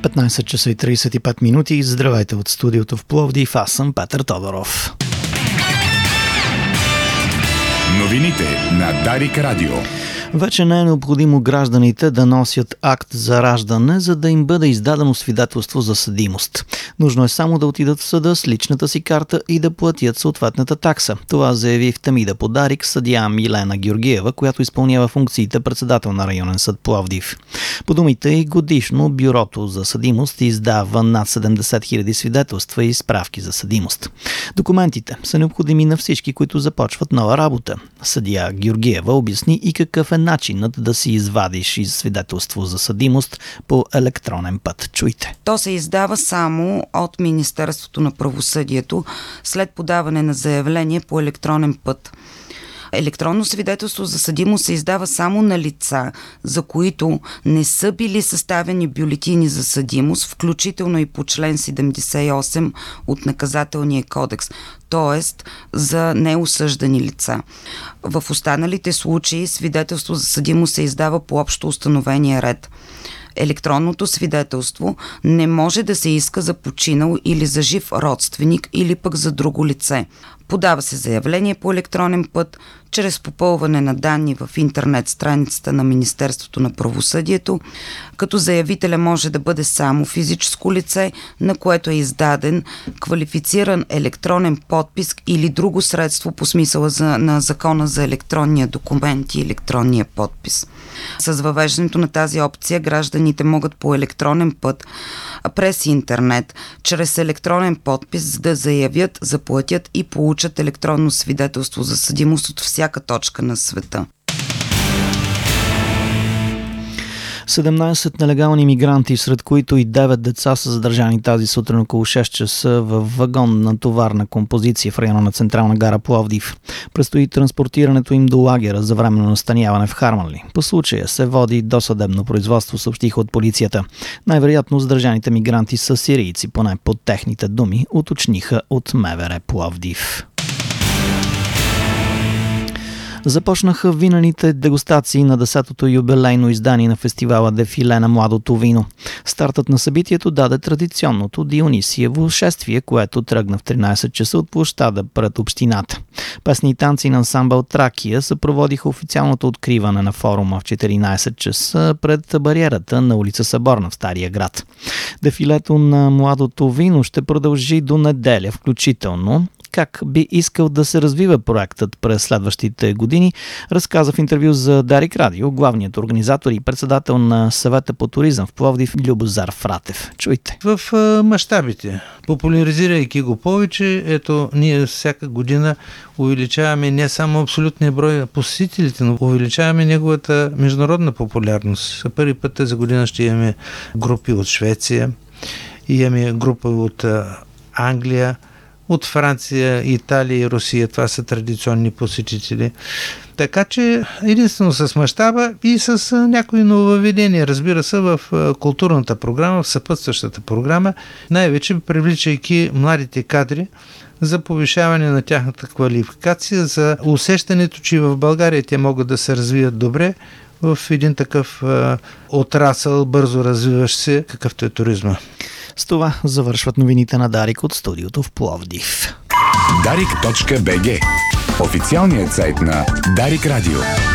15 часа и 35 минути. Здравейте от студиото в Пловдив. Аз съм Петър Тодоров. Новините на Дарик Радио. Вече не е необходимо гражданите да носят акт за раждане, за да им бъде издадено свидетелство за съдимост. Нужно е само да отидат в съда с личната си карта и да платят съответната такса. Това заяви в Темида по Дарик съдия Милена Георгиева, която изпълнява функциите председател на районен съд Пловдив. По думите й, годишно бюрото за съдимост издава над 70 000 свидетелства и справки за съдимост. Документите са необходими на всички, които започват нова работа. Съдия Георгиева обясни и какъв е начинът да си извадиш из свидетелство за съдимост по електронен път. Чуйте. То се издава само от Министерството на правосъдието след подаване на заявление по електронен път. Електронно свидетелство за съдимост се издава само на лица, за които не са били съставени бюлетини за съдимост, включително и по член 78 от Наказателния кодекс, т.е. за неосъждани лица. В останалите случаи свидетелство за съдимост се издава по общо установения ред. Електронното свидетелство не може да се иска за починал или за жив родственик или пък за друго лице. Подава се заявление по електронен път, чрез попълване на данни в интернет страницата на Министерството на правосъдието, като заявителя може да бъде само физическо лице, на което е издаден квалифициран електронен подпис или друго средство по смисъла на Закона за електронния документ и електронния подпис. С въвеждането на тази опция гражданите могат по електронен път през интернет, чрез електронен подпис да заявят, заплатят и получат електронно свидетелство за съдимост от всяка точка на света. 17 нелегални мигранти, сред които и 9 деца, са задържани тази сутрин около 6 часа във вагон на товарна композиция в района на Централна гара Пловдив. Предстои транспортирането им до лагера за временно настаняване в Харманли. По случая се води досъдебно производство, съобщиха от полицията. Най-вероятно задържаните мигранти са сирийци, поне под техните думи, уточниха от МВР Пловдив. Започнаха винените дегустации на 10-то юбилейно издание на фестивала Дефиле на младото вино. Стартът на събитието даде традиционното Дионисиево шествие, което тръгна в 13 часа от площада пред общината. Песни и танци на ансамбъл Тракия съпроводиха официалното откриване на форума в 14 часа пред бариерата на улица Съборна в Стария град. Дефилето на младото вино ще продължи до неделя включително. Как би искал да се развива проектът през следващите години, разказа в интервю за Дарик Радио главният организатор и председател на Съвета по туризъм в Пловдив Любозар Фратев. Чуйте. В мащабите, популяризирайки го повече, ето ние всяка година увеличаваме не само абсолютния брой на посетителите, но увеличаваме неговата международна популярност. За първи път тази година ще имаме групи от Швеция, имаме група от Англия, от Франция, Италия и Русия. Това са традиционни посетители. Така че единствено с мащаба и с някои нововведения, разбира се, в културната програма, в съпътстващата програма, най-вече привличайки младите кадри за повишаване на тяхната квалификация, за усещането, че в България те могат да се развият добре в един такъв отрасъл, бързо развиващ се, какъвто е туризма. С това завършват новините на Дарик от студиото в Пловдив. Дарик.bg, официалният сайт на Дарик Радио.